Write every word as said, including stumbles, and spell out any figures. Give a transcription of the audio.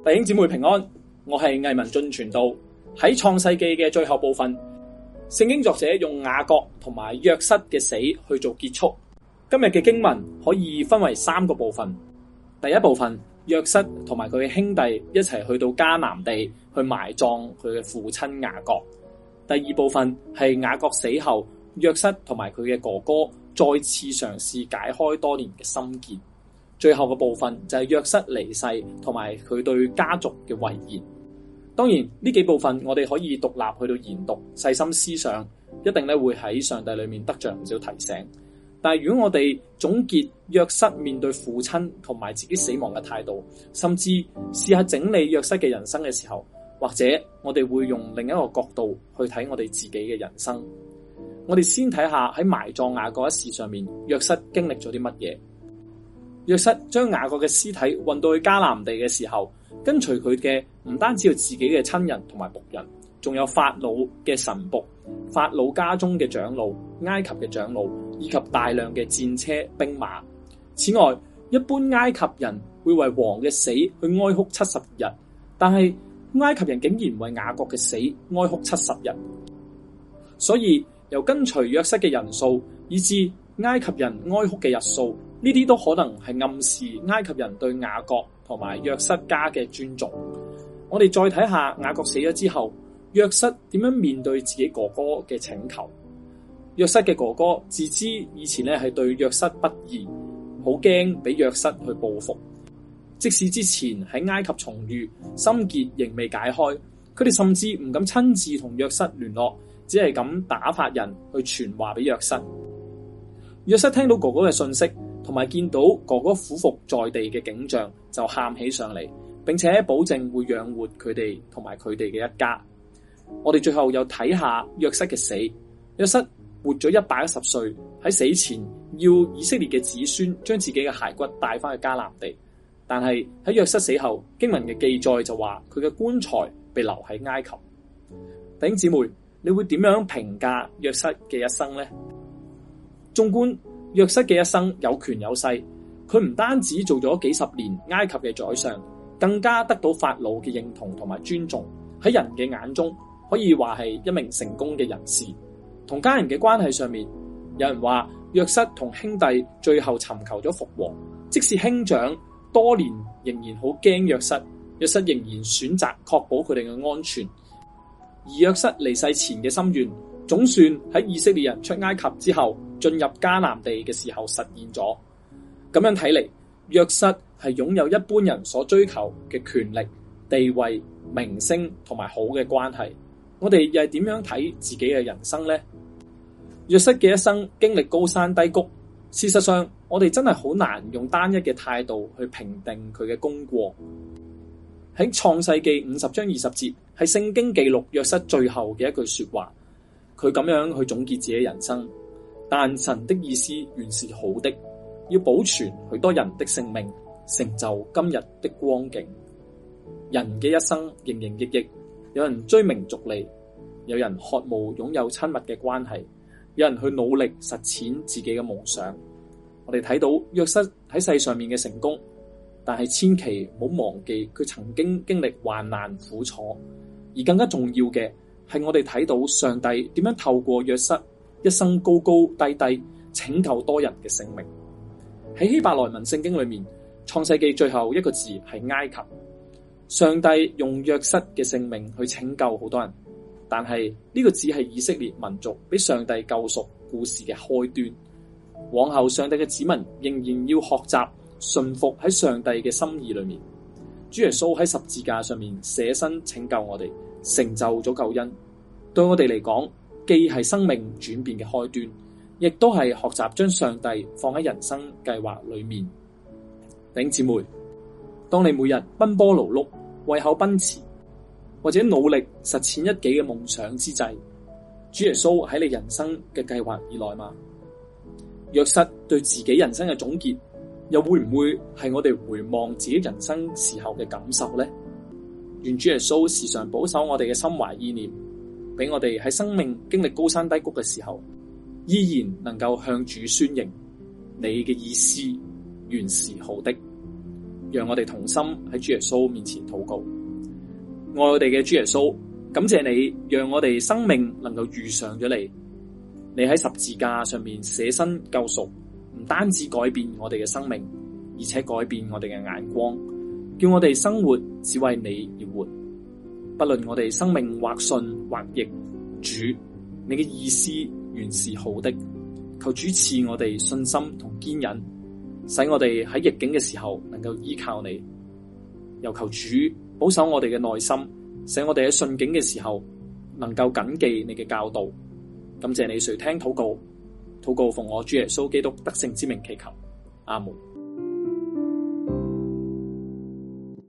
弟兄姊妹平安，我係藝文進傳道。喺創世記嘅最後部分，聖經作者用雅各同埋約瑟嘅死去做結束。今日嘅經文可以分為三個部分。第一部分，約瑟同埋佢嘅兄弟一齊去到迦南地去埋葬佢嘅父親雅各。第二部分係雅各死後，約瑟同埋佢嘅哥哥再次嘗試解開多年嘅心結。最後嘅部分就係約瑟離世同埋佢對家族嘅遺言。當然呢幾部分我哋可以獨立去到研讀，細心思想，一定咧會喺上帝裏面得着唔少提醒。但係如果我哋總結約瑟面對父親同埋自己死亡嘅態度，甚至試下整理約瑟嘅人生嘅時候，或者我哋會用另一個角度去睇我哋自己嘅人生。我哋先睇下喺埋葬雅各一事上面，約瑟經歷咗啲乜嘢。約瑟將雅各嘅屍體運到去迦南地嘅時候，跟隨佢嘅唔單止有自己嘅親人同埋僕人，仲有法老嘅臣僕、法老家中嘅長老、埃及嘅長老，以及大量嘅戰車兵馬。此外，一般埃及人會為王嘅死去哀哭七十日，但係埃及人竟然為雅各嘅死哀哭七十日。所以由跟隨約瑟嘅人數，以至埃及人哀哭嘅日數，呢啲都可能係暗示埃及人對雅各同埋約瑟家嘅尊重。我哋再睇下雅各死咗之後，約瑟點樣面對自己哥哥嘅請求。約瑟嘅哥哥自知以前咧係對約瑟不義，好驚俾約瑟去報復。即使之前喺埃及重遇，心結仍未解開，佢哋甚至唔敢親自同約瑟聯絡，只係咁打發人去傳話俾約瑟。約瑟聽到哥哥嘅訊息，同埋見到哥哥俯伏在地嘅景象，就喊起上嚟，並且保證會養活佢哋同埋佢哋嘅一家。我哋最後又睇下約瑟嘅死。約瑟活咗一百一十歲，喺死前要以色列嘅子孫將自己嘅骸骨帶翻去迦南地，但係喺約瑟死後，經文嘅記載就話佢嘅棺材被留喺埃及。弟兄姊妹，你會點樣評價約瑟嘅一生呢？縱觀約瑟嘅一生有權有勢，佢唔單止做咗幾十年埃及嘅宰相，更加得到法老嘅認同同埋尊重。喺人嘅眼中，可以話係一名成功嘅人士。同家人嘅關係上面，有人話約瑟同兄弟最後尋求咗復和，即使兄長多年仍然好驚約瑟，約瑟仍然選擇確保佢哋嘅安全。而約瑟離世前嘅心願，總算喺以色列人出埃及之後進入迦南地嘅時候實現咗。咁樣睇嚟，約瑟係擁有一般人所追求嘅權力、地位、名聲同埋好嘅關係。我哋又係點樣睇自己嘅人生呢？約瑟嘅一生經歷高山低谷，事實上我哋真係好難用單一嘅態度去評定佢嘅功過。喺創世記五十章二十節，係聖經記錄約瑟最後嘅一句說話。佢咁樣去總結自己人生，但神的意思原是好的，要保存許多人的性命，成就今日的光景。人嘅一生營營役役，有人追名逐利，有人渴慕擁有親密嘅關係，有人去努力實踐自己嘅夢想。我哋睇到約瑟喺世上面嘅成功，但係千祈唔好忘記佢曾經經歷患難苦楚，而更加重要嘅係我哋睇到上帝點樣透過約瑟一生高高低低，拯救多人嘅性命。喺希伯來文聖經裏面，創世記最後一個字係埃及。上帝用約瑟嘅性命去拯救好多人，但係呢個只係以色列民族俾上帝救贖故事嘅開端。往後上帝嘅子民仍然要學習順服喺上帝嘅心意裏面。主耶穌喺十字架上面捨身拯救我哋，成就咗救恩。對我哋嚟講，既係生命轉變嘅開端，亦都係學習將上帝放喺人生計劃裏面。弟兄姊妹，當你每日奔波勞碌、為口奔馳，或者努力實踐一己嘅夢想之際，主耶穌喺你人生嘅計劃以內嗎？約瑟對自己人生嘅總結，又會唔會係我哋回望自己人生時候嘅感受呢？願主耶穌時常保守我哋嘅心懷意念，俾我哋喺生命經歷高山低谷嘅時候，依然能夠向主宣認，你嘅意思原是好的。 讓我哋同心喺主耶穌面前禱告。愛我哋嘅主耶穌，感謝你讓我哋生命能夠遇上咗你。你喺十字架上面捨身救贖，唔單止改變我哋嘅生命，而且改變我哋嘅眼光，叫我哋生活只為你而活。不論我哋生命或順或逆，主，你嘅意思原是好的。求主賜我哋信心同堅忍，使我哋喺逆境嘅時候能夠依靠你。又求主保守我哋嘅內心，使我哋喺順境嘅時候能夠謹記你嘅教導。感謝你垂聽禱告，禱告奉我主耶穌基督得勝之名祈求，阿門。